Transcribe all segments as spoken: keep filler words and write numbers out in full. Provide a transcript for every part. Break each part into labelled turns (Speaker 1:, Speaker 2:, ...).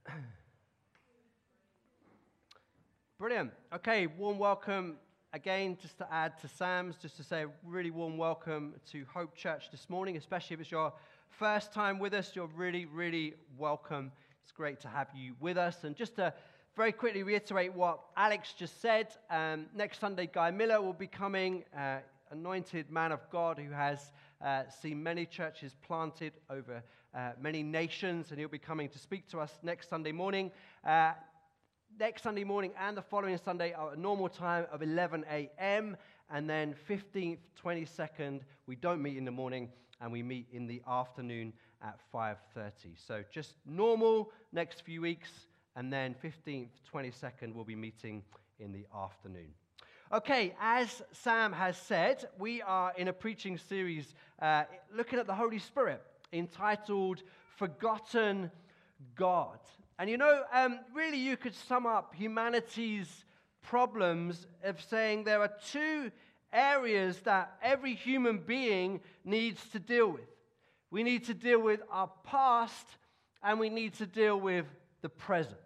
Speaker 1: Brilliant. Okay, warm welcome again, just to add to Sam's, just to say a really warm welcome to Hope Church this morning, especially if it's your first time with us. You're really, really welcome. It's great to have you with us. And just to very quickly reiterate what Alex just said, um, next Sunday, Guy Miller will be coming, uh, anointed man of God who has uh, seen many churches planted over uh, many nations, and he'll be coming to speak to us next Sunday morning. Uh, Next Sunday morning and the following Sunday are at a normal time of eleven a.m. And then fifteenth, twenty-second, we don't meet in the morning and we meet in the afternoon at five thirty. So just normal next few weeks, and then fifteenth, twenty-second, we'll be meeting in the afternoon. Okay, as Sam has said, we are in a preaching series uh, looking at the Holy Spirit entitled Forgotten God. And you know, um, really you could sum up humanity's problems of saying there are two areas that every human being needs to deal with. We need to deal with our past, and we need to deal with the present.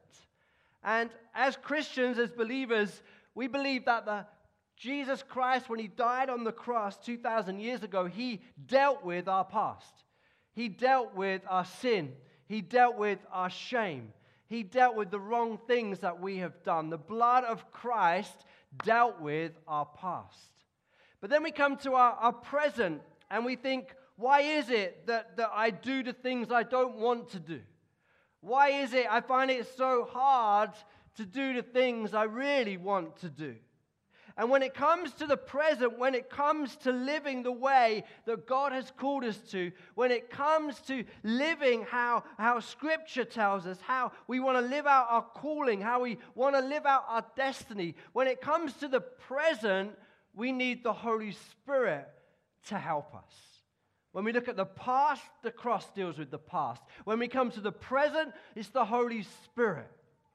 Speaker 1: And as Christians, as believers, we believe that the Jesus Christ, when he died on the cross two thousand years ago, he dealt with our past. He dealt with our sin. He dealt with our shame. He dealt with the wrong things that we have done. The blood of Christ dealt with our past. But then we come to our, our present, and we think, why is it that, that I do the things I don't want to do? Why is it I find it so hard to do the things I really want to do? And when it comes to the present, when it comes to living the way that God has called us to, when it comes to living how, how Scripture tells us, how we want to live out our calling, how we want to live out our destiny, when it comes to the present, we need the Holy Spirit to help us. When we look at the past, the cross deals with the past. When we come to the present, it's the Holy Spirit.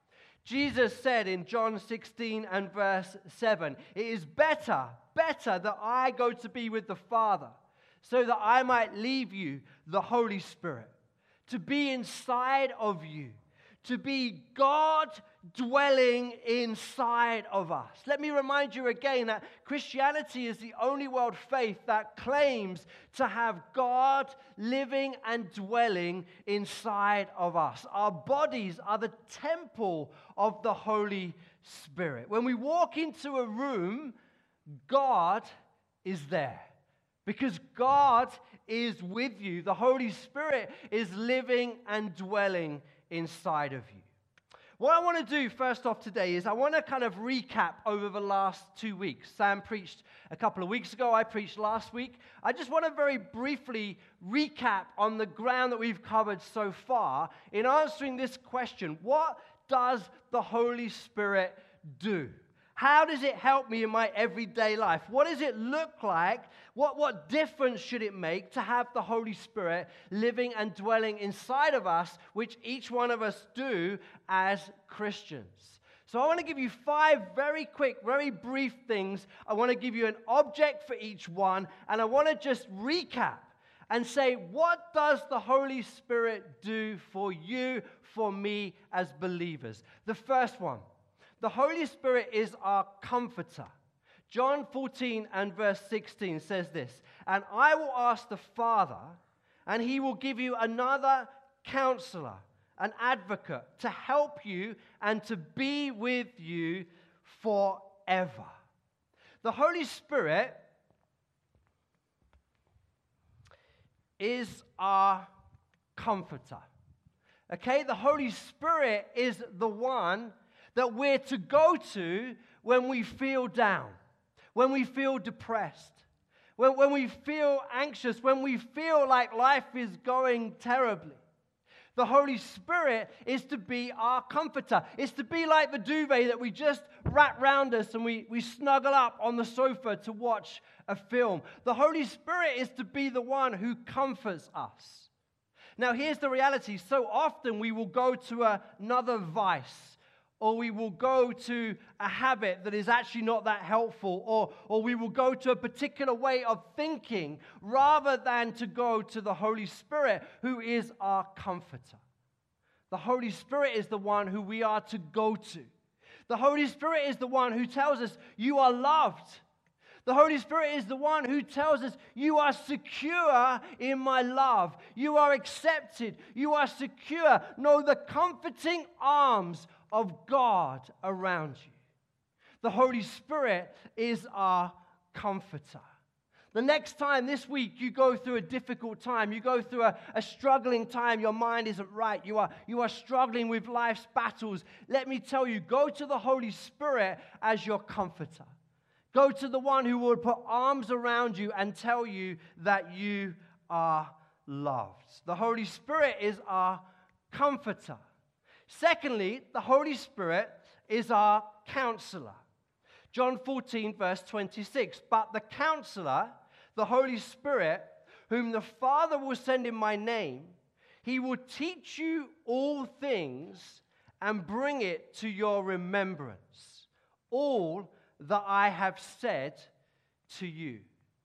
Speaker 1: Jesus said in John sixteen and verse seven, "It is better, better that I go to be with the Father, so that I might leave you the Holy Spirit, to be inside of you, to be God dwelling inside of us." Let me remind you again that Christianity is the only world faith that claims to have God living and dwelling inside of us. Our bodies are the temple of the Holy Spirit. When we walk into a room, God is there, because God is with you. The Holy Spirit is living and dwelling inside of you. What I want to do first off today is I want to kind of recap over the last two weeks. Sam preached a couple of weeks ago. I preached last week. I just want to very briefly recap on the ground that we've covered so far in answering this question: what does the Holy Spirit do? How does it help me in my everyday life? What does it look like? What, what difference should it make to have the Holy Spirit living and dwelling inside of us, which each one of us do as Christians? So I want to give you five very quick, very brief things. I want to give you an object for each one, and I want to just recap and say, what does the Holy Spirit do for you, for me as believers? The first one. The Holy Spirit is our comforter. John fourteen and verse sixteen says this, "And I will ask the Father, and he will give you another counselor, an advocate, to help you and to be with you forever." The Holy Spirit is our comforter. Okay, the Holy Spirit is the one that we're to go to when we feel down, when we feel depressed, when, when we feel anxious, when we feel like life is going terribly. The Holy Spirit is to be our comforter. It's to be like the duvet that we just wrap round us and we, we snuggle up on the sofa to watch a film. The Holy Spirit is to be the one who comforts us. Now, here's the reality. So often we will go to another vice, or we will go to a habit that is actually not that helpful, or, or we will go to a particular way of thinking rather than to go to the Holy Spirit, who is our comforter. The Holy Spirit is the one who we are to go to. The Holy Spirit is the one who tells us you are loved. The Holy Spirit is the one who tells us you are secure in my love. You are accepted. You are secure. Know the comforting arms of God around you. The Holy Spirit is our comforter. The next time this week you go through a difficult time, you go through a, a struggling time, your mind isn't right, you are, you are struggling with life's battles, let me tell you, go to the Holy Spirit as your comforter. Go to the one who will put arms around you and tell you that you are loved. The Holy Spirit is our comforter. Secondly, the Holy Spirit is our counselor. John fourteen, verse twenty-six, but the counselor, the Holy Spirit, whom the Father will send in my name, he will teach you all things and bring it to your remembrance, all that I have said to you.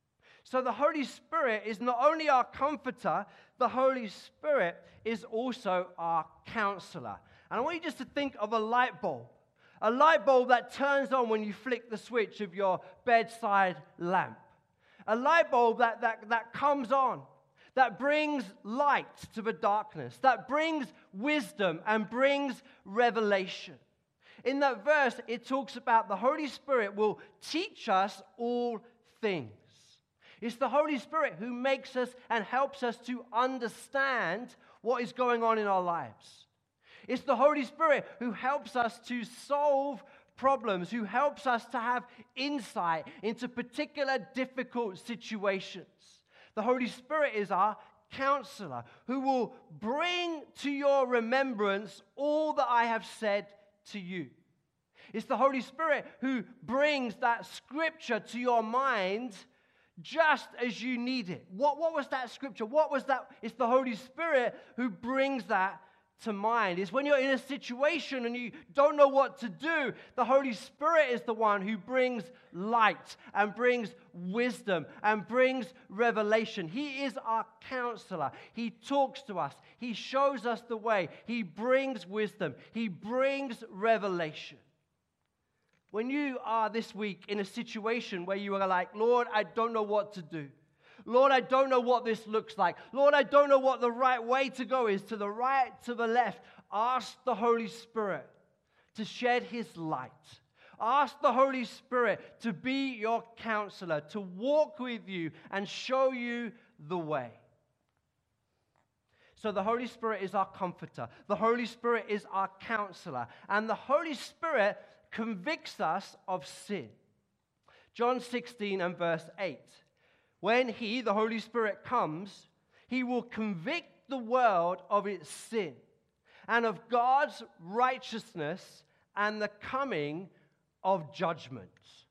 Speaker 1: So the Holy Spirit is not only our comforter, the Holy Spirit is also our counselor. And I want you just to think of a light bulb. A light bulb that turns on when you flick the switch of your bedside lamp. A light bulb that, that, that comes on, that brings light to the darkness, that brings wisdom and brings revelation. In that verse, it talks about the Holy Spirit will teach us all things. It's the Holy Spirit who makes us and helps us to understand what is going on in our lives. It's the Holy Spirit who helps us to solve problems, who helps us to have insight into particular difficult situations. The Holy Spirit is our counselor who will bring to your remembrance all that I have said to you. It's the Holy Spirit who brings that scripture to your mind just as you need it. What, what was that scripture? What was that? It's the Holy Spirit who brings that to mind. It's when you're in a situation and you don't know what to do, the Holy Spirit is the one who brings light and brings wisdom and brings revelation. He is our counselor. He talks to us. He shows us the way. He brings wisdom. He brings revelation. When you are this week in a situation where you are like, Lord, I don't know what to do. Lord, I don't know what this looks like. Lord, I don't know what the right way to go is, to the right, to the left. Ask the Holy Spirit to shed his light. Ask the Holy Spirit to be your counselor, to walk with you and show you the way. So the Holy Spirit is our comforter. The Holy Spirit is our counselor. And the Holy Spirit convicts us of sin. John sixteen and verse eight. When he, the Holy Spirit, comes, he will convict the world of its sin and of God's righteousness and the coming of judgment.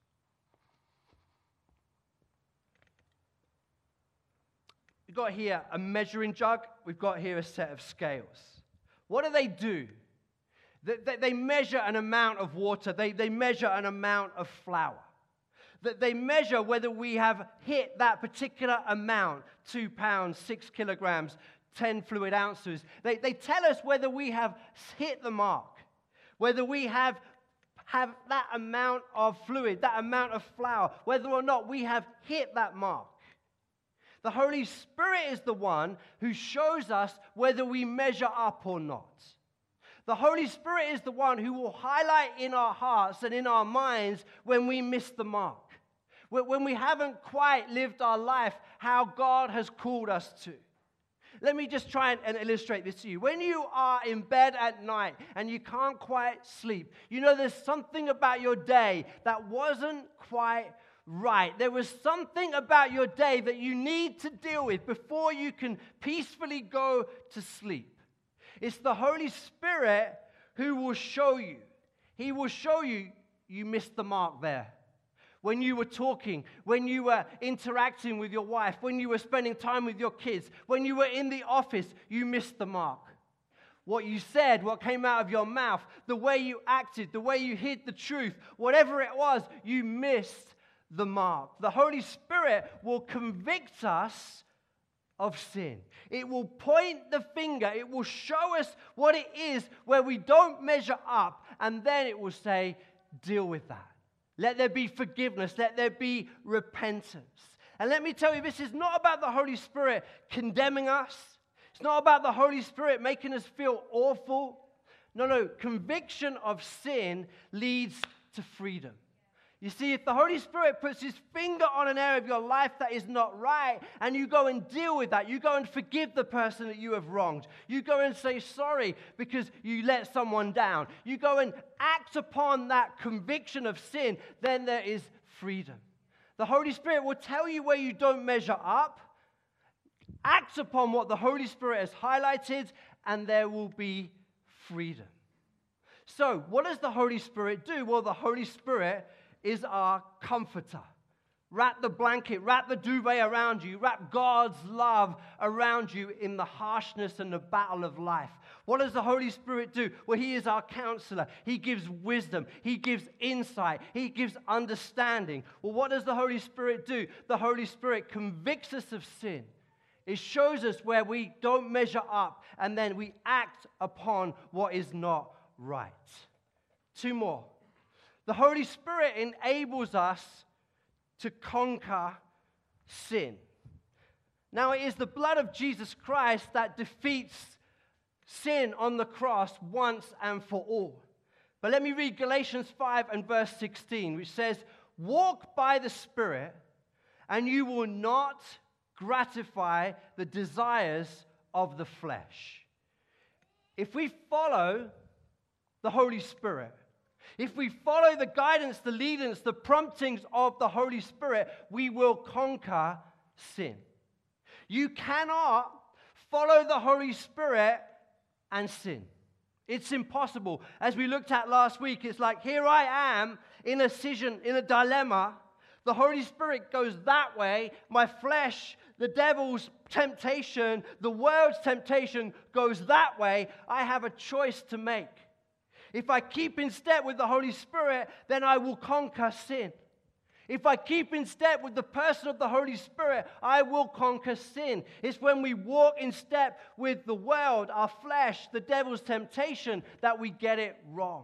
Speaker 1: We've got here a measuring jug. We've got here a set of scales. What do they do? They, they measure an amount of water. They, they measure an amount of flour. That they measure whether we have hit that particular amount, two pounds, six kilograms, ten fluid ounces. They, they tell us whether we have hit the mark, whether we have, have that amount of fluid, that amount of flour, whether or not we have hit that mark. The Holy Spirit is the one who shows us whether we measure up or not. The Holy Spirit is the one who will highlight in our hearts and in our minds when we miss the mark. When we haven't quite lived our life how God has called us to. Let me just try and, and illustrate this to you. When you are in bed at night and you can't quite sleep, you know there's something about your day that wasn't quite right. There was something about your day that you need to deal with before you can peacefully go to sleep. It's the Holy Spirit who will show you. He will show you you missed the mark there. When you were talking, when you were interacting with your wife, when you were spending time with your kids, when you were in the office, you missed the mark. What you said, what came out of your mouth, the way you acted, the way you hid the truth, whatever it was, you missed the mark. The Holy Spirit will convict us of sin. It will point the finger. It will show us what it is where we don't measure up. And then it will say, deal with that. Let there be forgiveness. Let there be repentance. And let me tell you, this is not about the Holy Spirit condemning us. It's not about the Holy Spirit making us feel awful. No, no. Conviction of sin leads to freedom. You see, if the Holy Spirit puts his finger on an area of your life that is not right, and you go and deal with that, you go and forgive the person that you have wronged, you go and say sorry because you let someone down, you go and act upon that conviction of sin, then there is freedom. The Holy Spirit will tell you where you don't measure up, act upon what the Holy Spirit has highlighted, and there will be freedom. So, what does the Holy Spirit do? Well, the Holy Spirit is our comforter. Wrap the blanket, wrap the duvet around you, wrap God's love around you in the harshness and the battle of life. What does the Holy Spirit do? Well, he is our counselor. He gives wisdom. He gives insight. He gives understanding. Well, what does the Holy Spirit do? The Holy Spirit convicts us of sin. It shows us where we don't measure up, and then we act upon what is not right. Two more. The Holy Spirit enables us to conquer sin. Now, it is the blood of Jesus Christ that defeats sin on the cross once and for all. But let me read Galatians five and verse sixteen, which says, "Walk by the Spirit, and you will not gratify the desires of the flesh." If we follow the Holy Spirit, if we follow the guidance, the leadings, the promptings of the Holy Spirit, we will conquer sin. You cannot follow the Holy Spirit and sin. It's impossible. As we looked at last week, it's like, here I am in a decision, in a dilemma. The Holy Spirit goes that way. My flesh, the devil's temptation, the world's temptation goes that way. I have a choice to make. If I keep in step with the Holy Spirit, then I will conquer sin. If I keep in step with the person of the Holy Spirit, I will conquer sin. It's when we walk in step with the world, our flesh, the devil's temptation, that we get it wrong.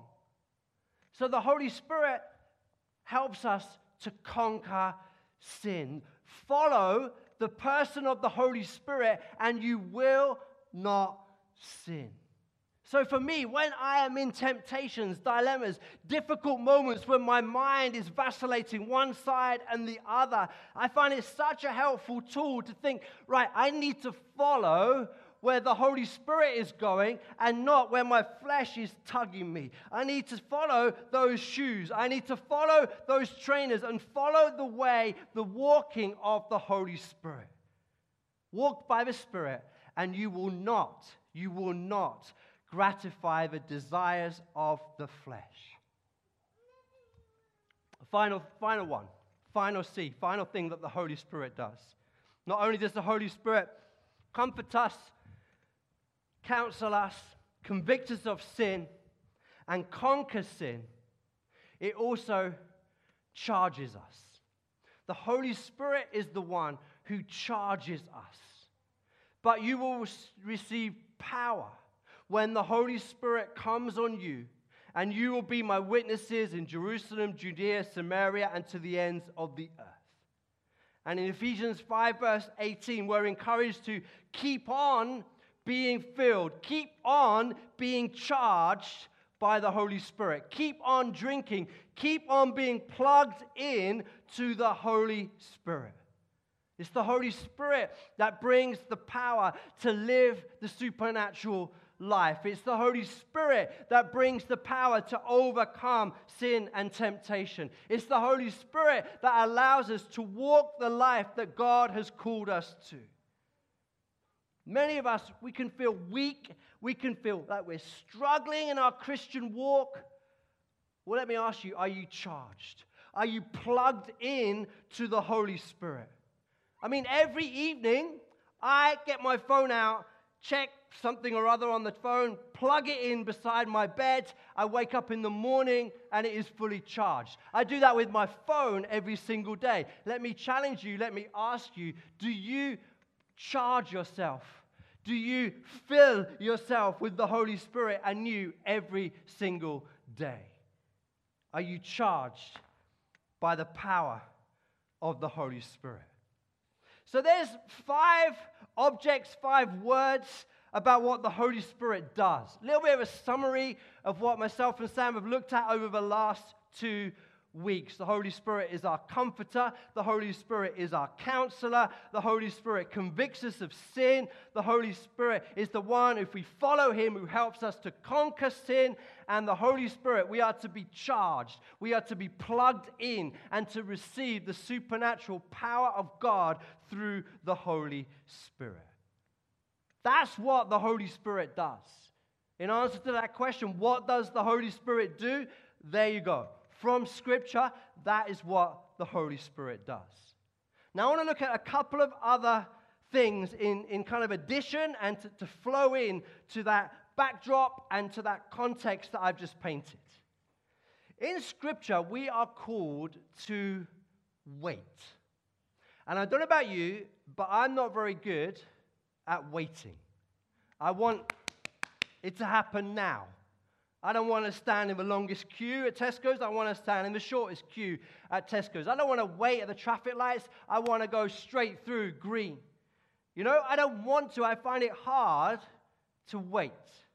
Speaker 1: So the Holy Spirit helps us to conquer sin. Follow the person of the Holy Spirit, and you will not sin. So for me, when I am in temptations, dilemmas, difficult moments when my mind is vacillating one side and the other, I find it such a helpful tool to think, right, I need to follow where the Holy Spirit is going and not where my flesh is tugging me. I need to follow those shoes. I need to follow those trainers and follow the way, the walking of the Holy Spirit. Walk by the Spirit, and you will not, you will not gratify the desires of the flesh. Final, final one, final C, final thing that the Holy Spirit does. Not only does the Holy Spirit comfort us, counsel us, convict us of sin, and conquer sin, it also charges us. The Holy Spirit is the one who charges us. But you will receive power when the Holy Spirit comes on you, and you will be my witnesses in Jerusalem, Judea, Samaria, and to the ends of the earth. And in Ephesians five, verse eighteen, we're encouraged to keep on being filled, keep on being charged by the Holy Spirit. Keep on drinking, keep on being plugged in to the Holy Spirit. It's the Holy Spirit that brings the power to live the supernatural life. It's the Holy Spirit that brings the power to overcome sin and temptation. It's the Holy Spirit that allows us to walk the life that God has called us to. Many of us, we can feel weak. We can feel like we're struggling in our Christian walk. Well, let me ask you, are you charged? Are you plugged in to the Holy Spirit? I mean, every evening, I get my phone out, check something or other on the phone, plug it in beside my bed. I wake up in the morning and it is fully charged. I do that with my phone every single day. Let me challenge you, let me ask you, do you charge yourself? Do you fill yourself with the Holy Spirit anew every single day? Are you charged by the power of the Holy Spirit? So there's five objects, five words about what the Holy Spirit does. A little bit of a summary of what myself and Sam have looked at over the last two weeks. The Holy Spirit is our comforter. The Holy Spirit is our counselor. The Holy Spirit convicts us of sin. The Holy Spirit is the one, if we follow him, who helps us to conquer sin. And the Holy Spirit, we are to be charged. We are to be plugged in and to receive the supernatural power of God through the Holy Spirit. That's what the Holy Spirit does. In answer to that question, what does the Holy Spirit do? There you go. From Scripture, that is what the Holy Spirit does. Now, I want to look at a couple of other things in, in kind of addition and to, to flow in to that backdrop and to that context that I've just painted. In Scripture, we are called to wait. And I don't know about you, but I'm not very good at waiting. I want it to happen now. I don't want to stand in the longest queue at Tesco's. I want to stand in the shortest queue at Tesco's. I don't want to wait at the traffic lights. I want to go straight through green. You know, I don't want to. I find it hard to wait.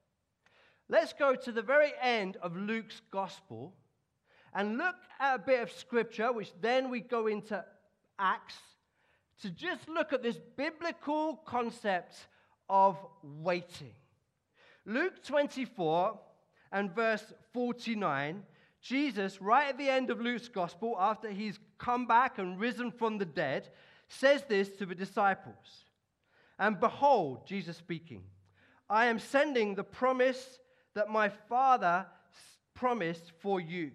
Speaker 1: Let's go to the very end of Luke's gospel and look at a bit of scripture, which then we go into Acts, to just look at this biblical concept of waiting. Luke twenty-four and verse forty-nine, Jesus, right at the end of Luke's gospel, after he's come back and risen from the dead, says this to the disciples. And behold, Jesus speaking, I am sending the promise that my Father promised for you.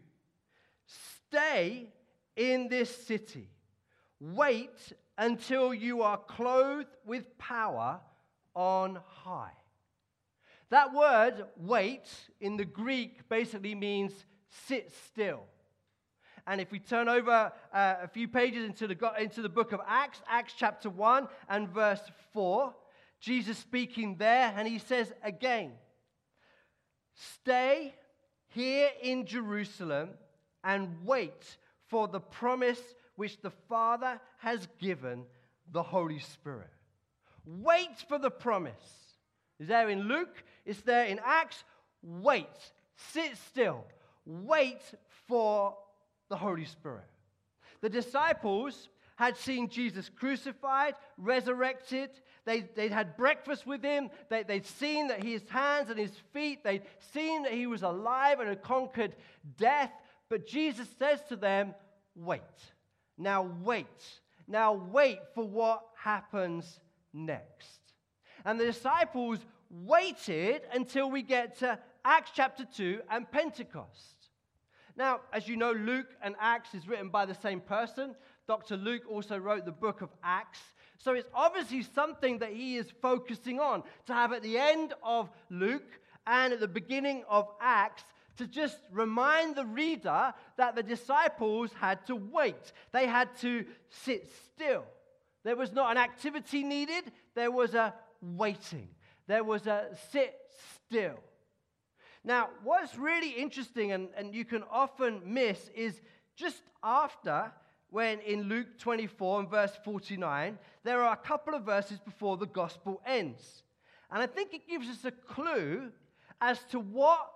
Speaker 1: Stay in this city. Wait until you are clothed with power on high. That word, wait, in the Greek basically means sit still. And if we turn over uh, a few pages into the, into the book of Acts, Acts chapter one and verse four, Jesus speaking there, and he says again, stay here in Jerusalem and wait for the promise which the Father has given, the Holy Spirit. Wait for the promise. It's there in Luke, it's there in Acts. Wait, sit still. Wait for the Holy Spirit. The disciples had seen Jesus crucified, resurrected. They, they'd had breakfast with him. They, they'd seen that his hands and his feet, they'd seen that he was alive and had conquered death. But Jesus says to them, wait. Now wait. Now wait for what happens next. And the disciples waited until we get to Acts chapter two and Pentecost. Now, as you know, Luke and Acts is written by the same person. Doctor Luke also wrote the book of Acts. So it's obviously something that he is focusing on, to have at the end of Luke and at the beginning of Acts, to just remind the reader that the disciples had to wait. They had to sit still. There was not an activity needed. There was a waiting. There was a sit still. Now, what's really interesting and, and you can often miss is just after, when in Luke twenty-four and verse forty-nine, there are a couple of verses before the gospel ends. And I think it gives us a clue as to what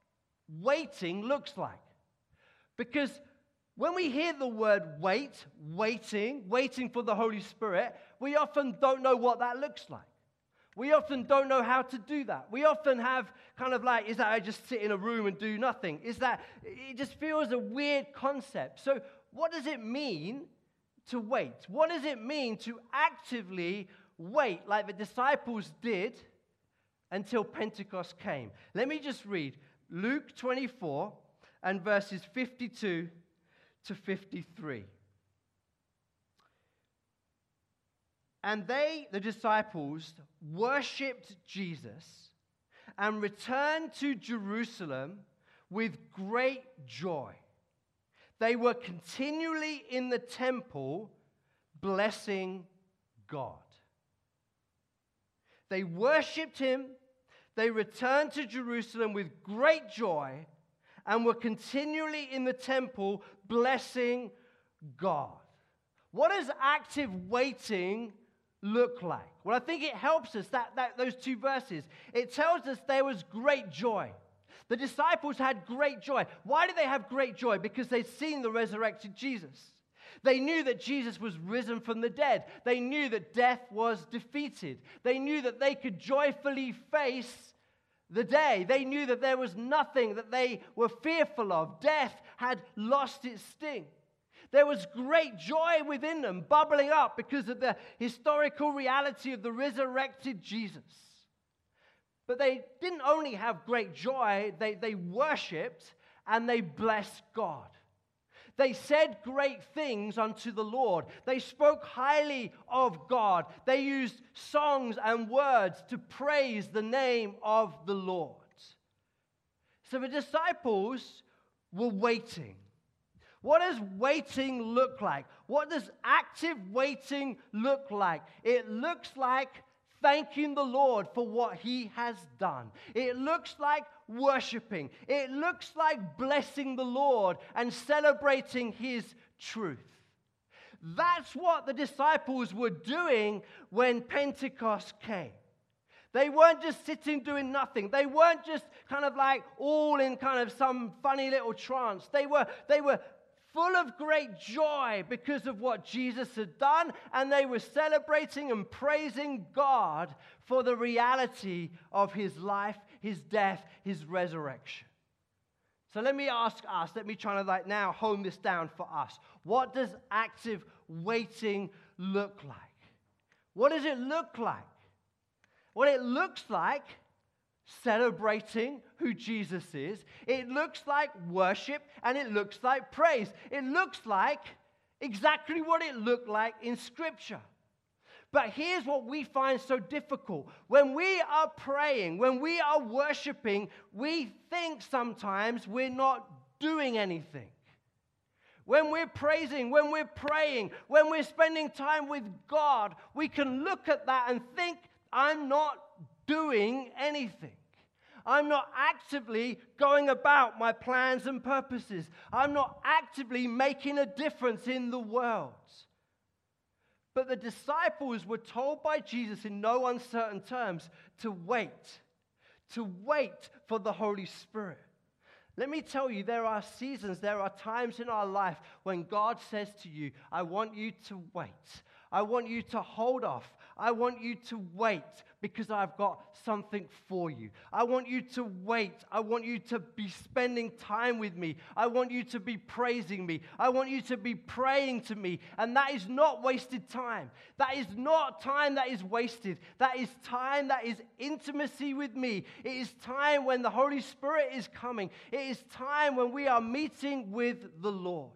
Speaker 1: waiting looks like. Because when we hear the word wait, waiting, waiting for the Holy Spirit, we often don't know what that looks like. We often don't know how to do that. We often have kind of like, is that I just sit in a room and do nothing? Is that, it just feels a weird concept. So what does it mean to wait? What does it mean to actively wait like the disciples did until Pentecost came? Let me just read Luke twenty-four and verses fifty-two to fifty-three. And they, the disciples, worshipped Jesus and returned to Jerusalem with great joy. They were continually in the temple blessing God. They worshipped him. They returned to Jerusalem with great joy and were continually in the temple blessing God. What does active waiting look like? Well, I think it helps us, that, that those two verses. It tells us there was great joy. The disciples had great joy. Why did they have great joy? Because they'd seen the resurrected Jesus. They knew that Jesus was risen from the dead. They knew that death was defeated. They knew that they could joyfully face the day. They knew that there was nothing that they were fearful of. Death had lost its sting. There was great joy within them, bubbling up because of the historical reality of the resurrected Jesus. But they didn't only have great joy, they, they worshipped and they blessed God. They said great things unto the Lord. They spoke highly of God. They used songs and words to praise the name of the Lord. So the disciples were waiting. What does waiting look like? What does active waiting look like? It looks like thanking the Lord for what he has done. It looks like worshiping. It looks like blessing the Lord and celebrating his truth. That's what the disciples were doing when Pentecost came. They weren't just sitting doing nothing. They weren't just kind of like all in kind of some funny little trance. They were, they were full of great joy because of what Jesus had done, and they were celebrating and praising God for the reality of his life, his death, his resurrection. So let me ask us, let me try to like now hone this down for us. What does active waiting look like? What does it look like? Well, it looks like celebrating who Jesus is. It looks like worship, and it looks like praise. It looks like exactly what it looked like in Scripture. But here's what we find so difficult. When we are praying, when we are worshiping, we think sometimes we're not doing anything. When we're praising, when we're praying, when we're spending time with God, we can look at that and think, I'm not doing anything. I'm not actively going about my plans and purposes. I'm not actively making a difference in the world. But the disciples were told by Jesus in no uncertain terms to wait, to wait for the Holy Spirit. Let me tell you, there are seasons, there are times in our life when God says to you, I want you to wait. I want you to hold off. I want you to wait because I've got something for you. I want you to wait. I want you to be spending time with me. I want you to be praising me. I want you to be praying to me. And that is not wasted time. That is not time that is wasted. That is time that is intimacy with me. It is time when the Holy Spirit is coming. It is time when we are meeting with the Lord.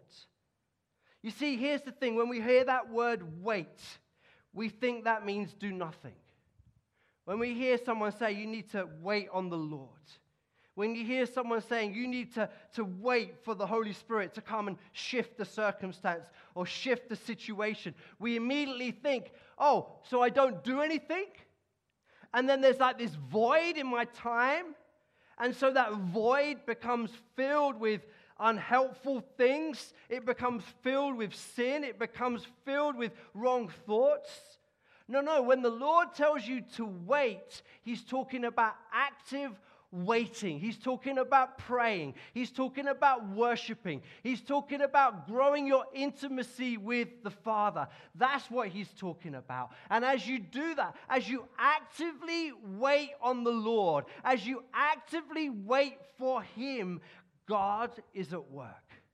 Speaker 1: You see, here's the thing. When we hear that word wait, we think that means do nothing. When we hear someone say you need to wait on the Lord, when you hear someone saying you need to, to wait for the Holy Spirit to come and shift the circumstance or shift the situation, we immediately think, oh, so I don't do anything? And then there's like this void in my time. And so that void becomes filled with unhelpful things. It becomes filled with sin. It becomes filled with wrong thoughts. No, no. When the Lord tells you to wait, he's talking about active waiting. He's talking about praying. He's talking about worshiping. He's talking about growing your intimacy with the Father. That's what he's talking about. And as you do that, as you actively wait on the Lord, as you actively wait for him, God is at work.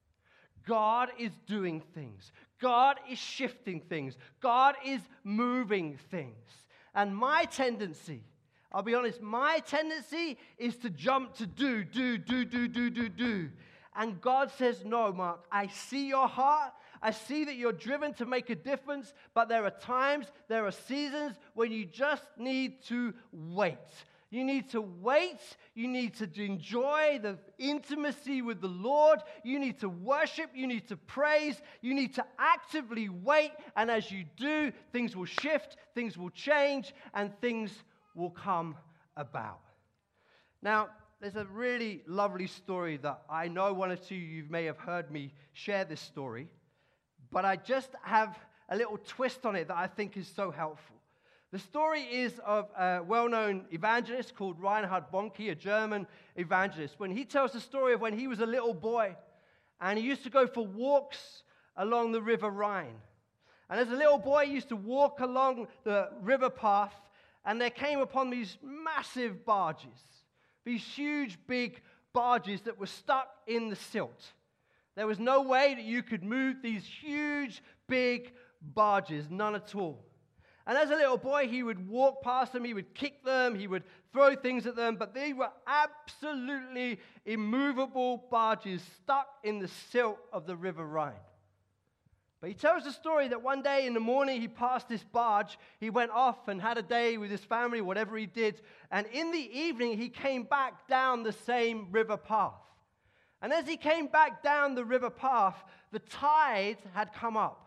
Speaker 1: God is doing things. God is shifting things. God is moving things. And my tendency, I'll be honest, my tendency is to jump to do, do, do, do, do, do, do. And God says, no, Mark, I see your heart. I see that you're driven to make a difference, but there are times, there are seasons when you just need to wait. You need to wait. You need to enjoy the intimacy with the Lord. You need to worship. You need to praise. You need to actively wait. And as you do, things will shift, things will change, and things will come about. Now, there's a really lovely story that I know one or two of you may have heard me share this story, but I just have a little twist on it that I think is so helpful. The story is of a well-known evangelist called Reinhard Bonnke, a German evangelist, when he tells the story of when he was a little boy and he used to go for walks along the River Rhine. And as a little boy, he used to walk along the river path, and there came upon these massive barges, these huge, big barges that were stuck in the silt. There was no way that you could move these huge, big barges, none at all. And as a little boy, he would walk past them, he would kick them, he would throw things at them, but they were absolutely immovable barges stuck in the silt of the River Rhine. But he tells the story that one day in the morning he passed this barge, he went off and had a day with his family, whatever he did, and in the evening he came back down the same river path. And as he came back down the river path, the tide had come up.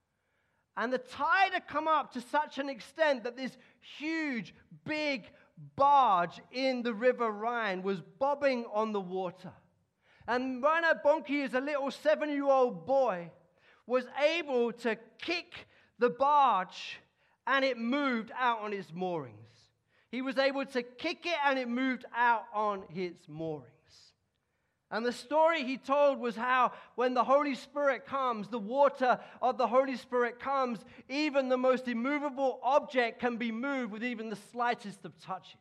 Speaker 1: And the tide had come up to such an extent that this huge, big barge in the River Rhine was bobbing on the water. And Reinhard Bonnke, as a little seven-year-old boy, was able to kick the barge and it moved out on its moorings. He was able to kick it and it moved out on its moorings. And the story he told was how when the Holy Spirit comes, the water of the Holy Spirit comes, even the most immovable object can be moved with even the slightest of touches.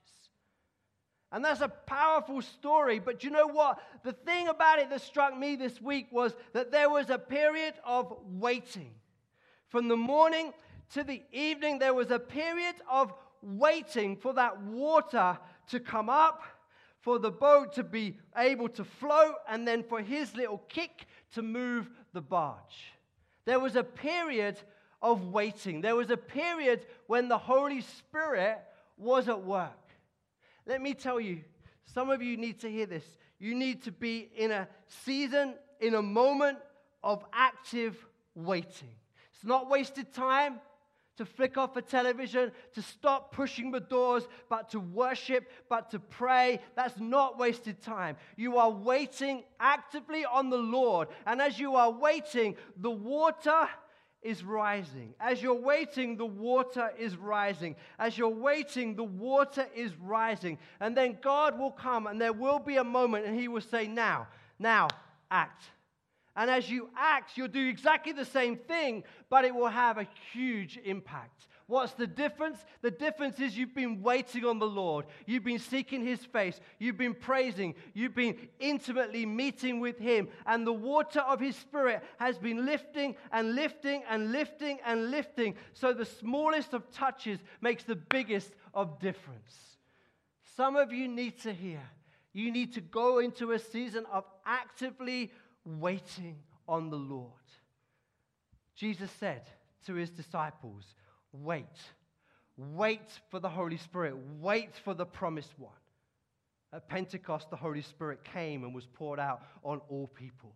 Speaker 1: And that's a powerful story, but you know what? The thing about it that struck me this week was that there was a period of waiting. From the morning to the evening, there was a period of waiting for that water to come up, for the boat to be able to float, and then for his little kick to move the barge. There was a period of waiting. There was a period when the Holy Spirit was at work. Let me tell you, some of you need to hear this. You need to be in a season, in a moment of active waiting. It's not wasted time to flick off a television, to stop pushing the doors, but to worship, but to pray. That's not wasted time. You are waiting actively on the Lord. And as you are waiting, the water is rising. As you're waiting, the water is rising. As you're waiting, the water is rising. And then God will come and there will be a moment and he will say, now, now, act. And as you act, you'll do exactly the same thing, but it will have a huge impact. What's the difference? The difference is you've been waiting on the Lord. You've been seeking his face. You've been praising. You've been intimately meeting with him. And the water of his Spirit has been lifting and lifting and lifting and lifting. So the smallest of touches makes the biggest of difference. Some of you need to hear. You need to go into a season of actively waiting on the Lord. Jesus said to his disciples, wait. Wait for the Holy Spirit. Wait for the promised one. At Pentecost, the Holy Spirit came and was poured out on all people.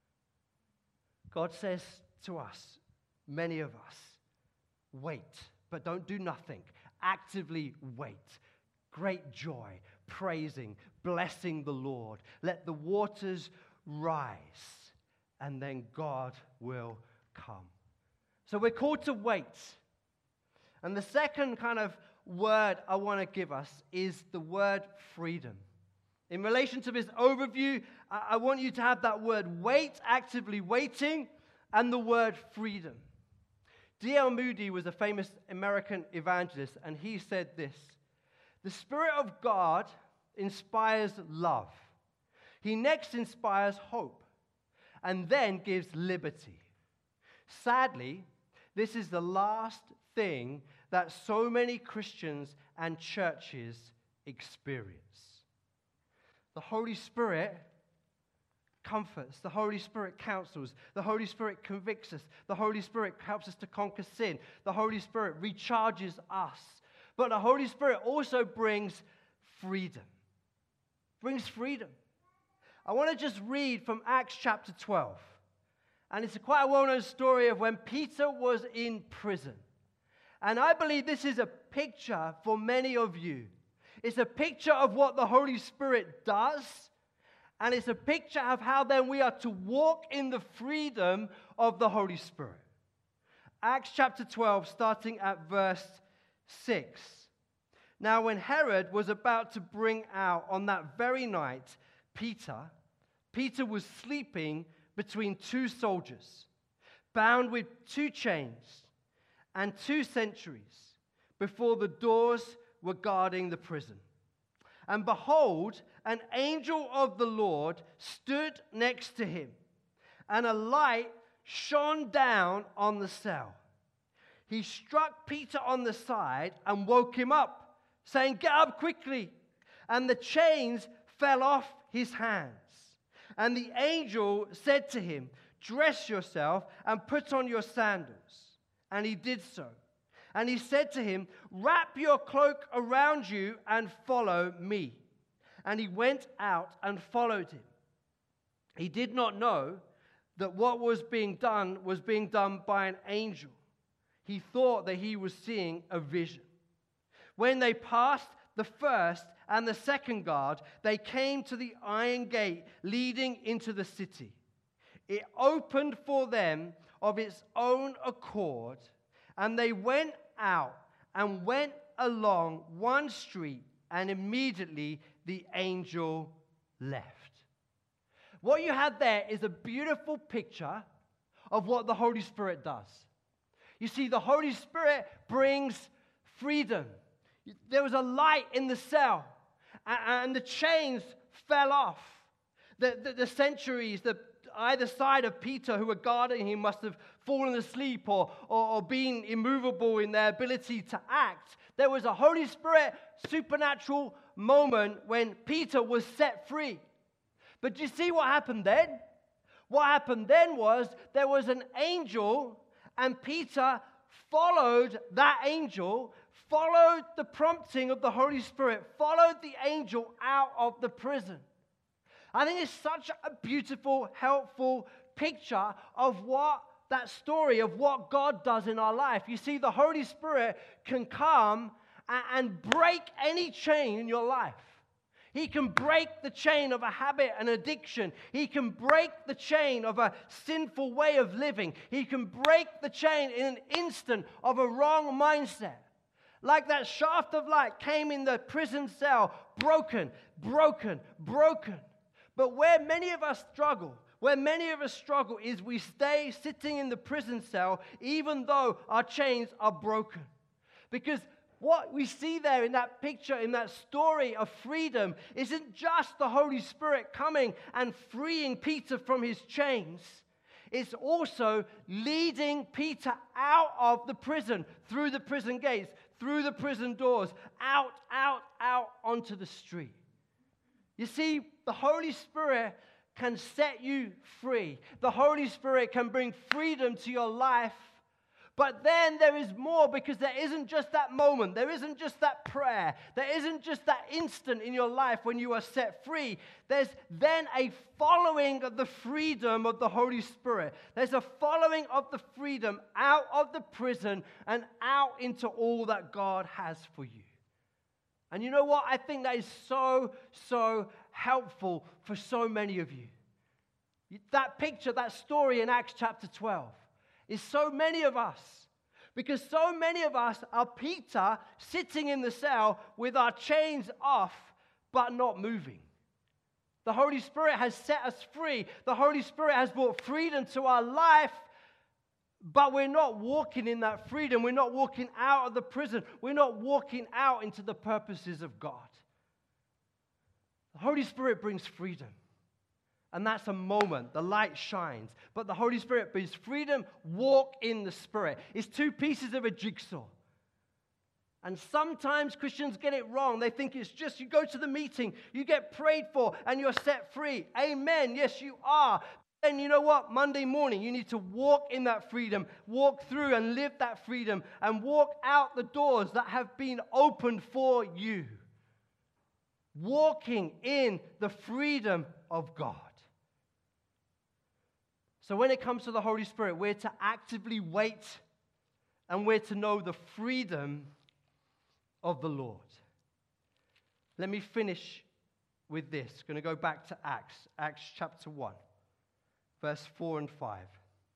Speaker 1: God says to us, many of us, wait, but don't do nothing. Actively wait. Great joy, praising, blessing the Lord. Let the waters rise, and then God will come. So we're called to wait. And the second kind of word I want to give us is the word freedom. In relation to this overview, I want you to have that word wait, actively waiting, and the word freedom. D L Moody was a famous American evangelist, and he said this: the Spirit of God inspires love. He next inspires hope, and then gives liberty. Sadly, this is the last thing that so many Christians and churches experience. The Holy Spirit comforts. The Holy Spirit counsels. The Holy Spirit convicts us. The Holy Spirit helps us to conquer sin. The Holy Spirit recharges us. But the Holy Spirit also brings freedom. Brings freedom. I want to just read from Acts chapter twelve. And it's a quite a well-known story of when Peter was in prison. And I believe this is a picture for many of you. It's a picture of what the Holy Spirit does, and it's a picture of how then we are to walk in the freedom of the Holy Spirit. Acts chapter twelve, starting at verse six. Now, when Herod was about to bring out on that very night Peter, Peter was sleeping between two soldiers, bound with two chains, and two sentries before the doors were guarding the prison. And behold, an angel of the Lord stood next to him, and a light shone down on the cell. He struck Peter on the side and woke him up, saying, "Get up quickly." And the chains fell off his hands. And the angel said to him, "Dress yourself and put on your sandals." And he did so. And he said to him, "Wrap your cloak around you and follow me." And he went out and followed him. He did not know that what was being done was being done by an angel. He thought that he was seeing a vision. When they passed the first and the second guard, they came to the iron gate leading into the city. It opened for them of its own accord, and they went out and went along one street, and immediately the angel left. What you have there is a beautiful picture of what the Holy Spirit does. You see, the Holy Spirit brings freedom. There was a light in the cell, and the chains fell off. The, the, the sentries, the either side of Peter who were guarding him must have fallen asleep or, or, or been immovable in their ability to act. There was a Holy Spirit supernatural moment when Peter was set free. But do you see what happened then? What happened then was there was an angel, and Peter followed that angel, followed the prompting of the Holy Spirit, followed the angel out of the prison. I think it's such a beautiful, helpful picture of what that story of what God does in our life. You see, the Holy Spirit can come and break any chain in your life. He can break the chain of a habit and addiction. He can break the chain of a sinful way of living. He can break the chain in an instant of a wrong mindset. Like that shaft of light came in the prison cell, broken, broken, broken. But where many of us struggle, where many of us struggle is we stay sitting in the prison cell even though our chains are broken. Because what we see there in that picture, in that story of freedom, isn't just the Holy Spirit coming and freeing Peter from his chains. It's also leading Peter out of the prison, through the prison gates, through the prison doors, out, out, out onto the street. You see, the Holy Spirit can set you free. The Holy Spirit can bring freedom to your life. But then there is more, because there isn't just that moment. There isn't just that prayer. There isn't just that instant in your life when you are set free. There's then a following of the freedom of the Holy Spirit. There's a following of the freedom out of the prison and out into all that God has for you. And you know what? I think that is so, so helpful for so many of you. That picture, that story in Acts chapter twelve is so many of us. Because so many of us are Peter sitting in the cell with our chains off, but not moving. The Holy Spirit has set us free. The Holy Spirit has brought freedom to our life, but we're not walking in that freedom. We're not walking out of the prison. We're not walking out into the purposes of God. The Holy Spirit brings freedom. And that's a moment. The light shines. But the Holy Spirit brings freedom. Walk in the Spirit. It's two pieces of a jigsaw. And sometimes Christians get it wrong. They think it's just you go to the meeting, you get prayed for, and you're set free. Amen. Yes, you are. And you know what? Monday morning, you need to walk in that freedom, walk through and live that freedom, and walk out the doors that have been opened for you. Walking in the freedom of God. So when it comes to the Holy Spirit, we're to actively wait and we're to know the freedom of the Lord. Let me finish with this. Going to go back to Acts, Acts chapter one, verse four and five.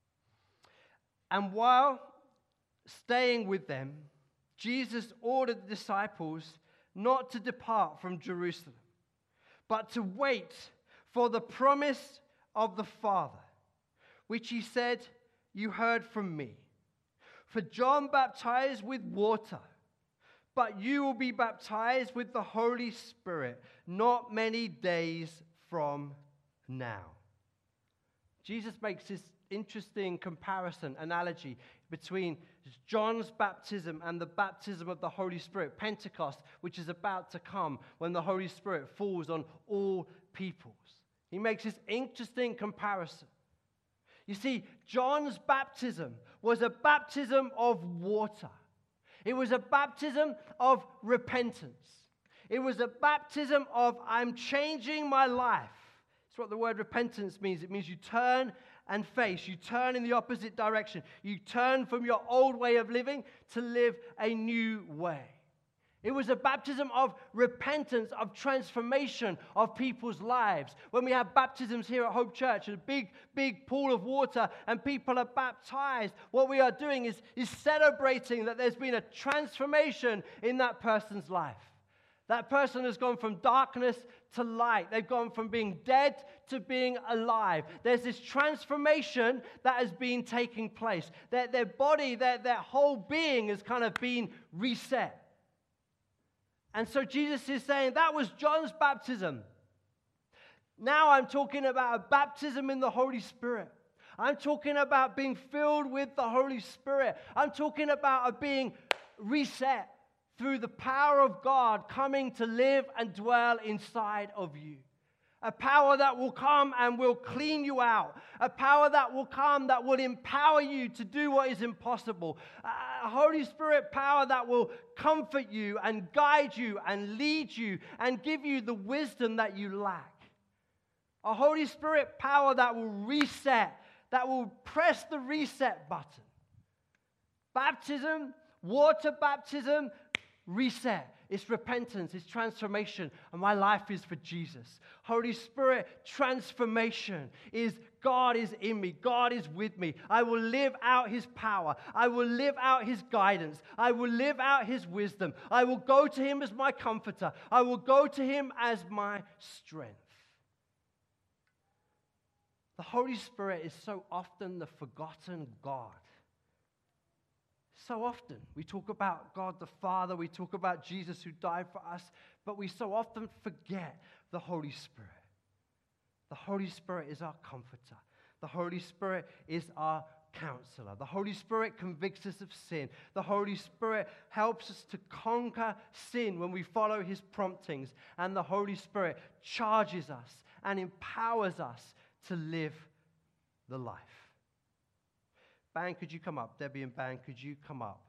Speaker 1: And while staying with them, Jesus ordered the disciples not to depart from Jerusalem, but to wait for the promise of the Father, which he said, "You heard from me. For John baptized with water, but you will be baptized with the Holy Spirit not many days from now." Jesus makes this interesting comparison, analogy between John's baptism and the baptism of the Holy Spirit, Pentecost, which is about to come when the Holy Spirit falls on all peoples. He makes this interesting comparison. You see, John's baptism was a baptism of water. It was a baptism of repentance. It was a baptism of, I'm changing my life. That's what the word repentance means. It means you turn and face. You turn in the opposite direction. You turn from your old way of living to live a new way. It was a baptism of repentance, of transformation of people's lives. When we have baptisms here at Hope Church, a big, big pool of water, and people are baptized, what we are doing is, is celebrating that there's been a transformation in that person's life. That person has gone from darkness to light. They've gone from being dead to being alive. There's this transformation that has been taking place. Their, their body, their, their whole being has kind of been reset. And so Jesus is saying that was John's baptism. Now I'm talking about a baptism in the Holy Spirit. I'm talking about being filled with the Holy Spirit. I'm talking about a being reset through the power of God coming to live and dwell inside of you. A power that will come and will clean you out. A power that will come that will empower you to do what is impossible. A Holy Spirit power that will comfort you and guide you and lead you and give you the wisdom that you lack. A Holy Spirit power that will reset, that will press the reset button. Baptism, water baptism, reset. It's repentance, it's transformation, and my life is for Jesus. Holy Spirit, transformation is God is in me, God is with me. I will live out His power. I will live out His guidance. I will live out His wisdom. I will go to Him as my comforter. I will go to Him as my strength. The Holy Spirit is so often the forgotten God. So often we talk about God the Father, we talk about Jesus who died for us, but we so often forget the Holy Spirit. The Holy Spirit is our comforter. The Holy Spirit is our counselor. The Holy Spirit convicts us of sin. The Holy Spirit helps us to conquer sin when we follow His promptings. And the Holy Spirit charges us and empowers us to live the life. Band, could you come up? Debbie and Band, could you come up?